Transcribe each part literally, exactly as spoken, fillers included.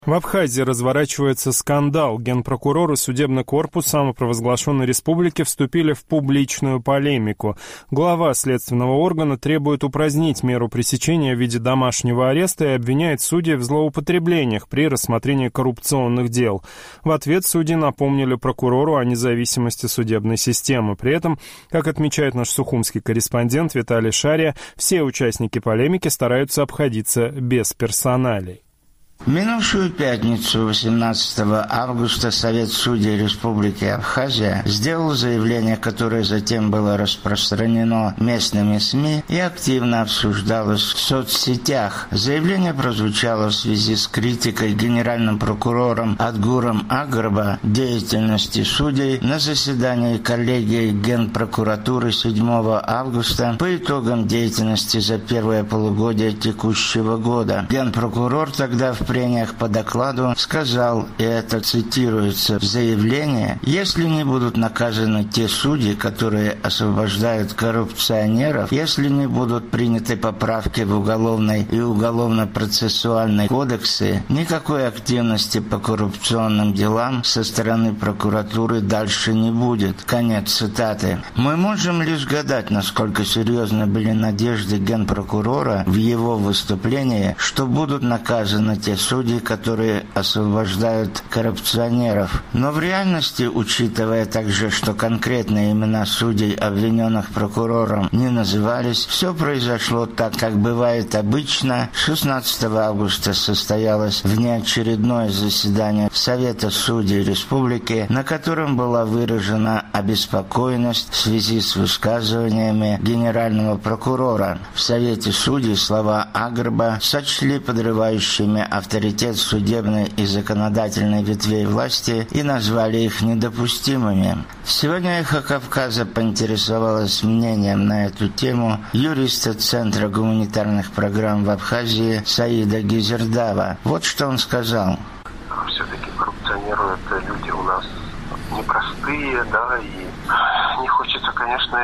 В Абхазии разворачивается скандал. Генпрокурор и судебный корпус самопровозглашенной республики вступили в публичную полемику. Глава следственного органа требует упразднить меру пресечения в виде домашнего ареста и обвиняет судей в злоупотреблениях при рассмотрении коррупционных дел. В ответ судьи напомнили прокурору о независимости судебной системы. При этом, как отмечает наш сухумский корреспондент Виталий Шария, все участники полемики стараются обходиться без персоналей. В минувшую пятницу, восемнадцатого августа, Совет судей Республики Абхазия сделал заявление, которое затем было распространено местными СМИ и активно обсуждалось в соцсетях. Заявление прозвучало в связи с критикой генеральным прокурором Адгуром Агрба деятельности судей на заседании коллегии Генпрокуратуры седьмого августа по итогам деятельности за первое полугодие текущего года. Генпрокурор тогда в прениях по докладу сказал, и это цитируется в заявлении: если не будут наказаны те судьи, которые освобождают коррупционеров, если не будут приняты поправки в уголовный и уголовно-процессуальный кодексы, никакой активности по коррупционным делам со стороны прокуратуры дальше не будет. Конец цитаты. Мы можем лишь гадать, насколько серьезны были надежды генпрокурора в его выступлении, что будут наказаны те судьи, которые освобождают коррупционеров. Но в реальности, учитывая также, что конкретные имена судей, обвиненных прокурором, не назывались, все произошло так, как бывает обычно. шестнадцатого августа состоялось внеочередное заседание Совета судей Республики, на котором была выражена обеспокоенность в связи с высказываниями генерального прокурора. В Совете судей слова Агрба сочли подрывающими авторитет авторитет судебной и законодательной ветвей власти и назвали их недопустимыми. Сегодня «Эхо Кавказа» поинтересовалось мнением на эту тему юриста Центра гуманитарных программ в Абхазии Саида Гизердава. Вот что он сказал. Все-таки коррупционеры — это люди у нас непростые, да, и не хочется, конечно,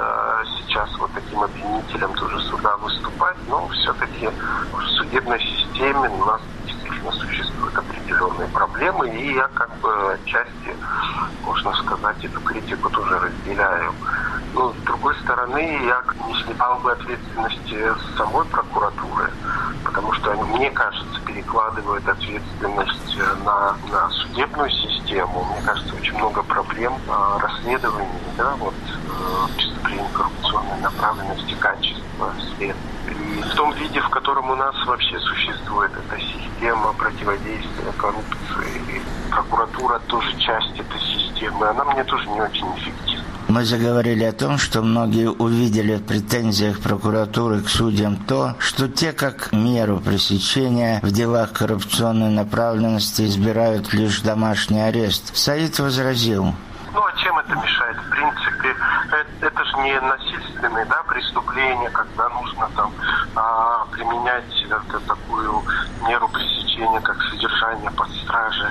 сейчас вот таким обвинителям тоже суда выступать, но все-таки в судебной системе у нас действительно существуют определенные проблемы, и я как бы отчасти, можно сказать, эту критику тоже разделяю. Но с другой стороны, я не снимал бы ответственности самой прокуратуры, потому что они, мне кажется, перекладывают ответственность на, на судебную систему. Мне кажется, очень много проблем э, расследований, да, вот э, преступлений коррупционной направленности, качества следствия. И в том виде, в котором у нас вообще существует эта система противодействия коррупции, и прокуратура тоже часть этой системы, она мне тоже не очень эффективна. Мы заговорили о том, что многие увидели в претензиях прокуратуры к судьям то, что те как меру пресечения в делах коррупционной направленности избирают лишь домашний арест. Саид возразил. Ну, а чем это мешает? В принципе, это, это же не насильственные, да, преступления, когда нужно там а, применять это, такую меру пресечения, как содержание под стражей.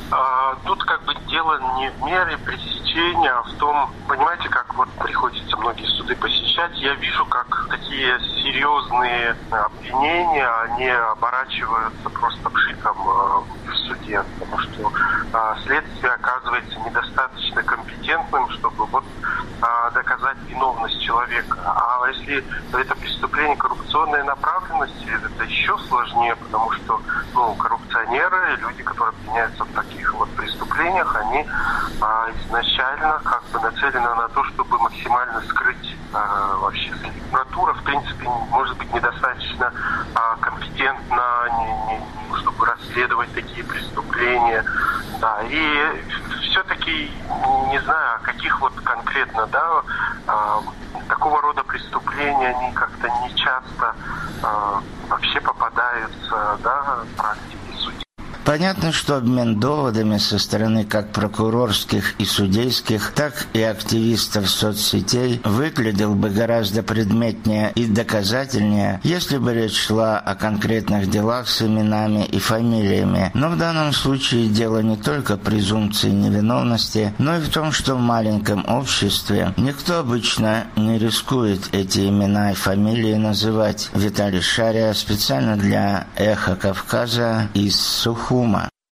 А, тут как бы дело не в мере пресечения, а в том, понимаете, как вот приходится многие суды посещать, я вижу, как такие серьезные обвинения, они оборачиваются просто пшиком а, в суде, потому что а, следствие оказывается недостаточно компетентным, чтобы вот а, доказать виновность человека. А если это преступление коррупционной направленности, это еще сложнее, потому что ну, коррупционеры, люди, которые обвиняются в таких вот преступлениях, они а, изначально как бы нацелены на то, чтобы максимально скрыть а, вообще. Прокуратура, в принципе, может быть недостаточно а, компетентна, не, не, чтобы расследовать такие преступления. Да, и все-таки не знаю, каких вот конкретно, да, а, такого рода преступления, они как-то не часто а, вообще попадаются, да, в практике судей. Понятно, что обмен доводами со стороны как прокурорских и судейских, так и активистов соцсетей выглядел бы гораздо предметнее и доказательнее, если бы речь шла о конкретных делах с именами и фамилиями. Но в данном случае дело не только в презумпции невиновности, но и в том, что в маленьком обществе никто обычно не рискует эти имена и фамилии называть. Виталий Шария специально для «Эхо Кавказа» из Сухуми. Дума.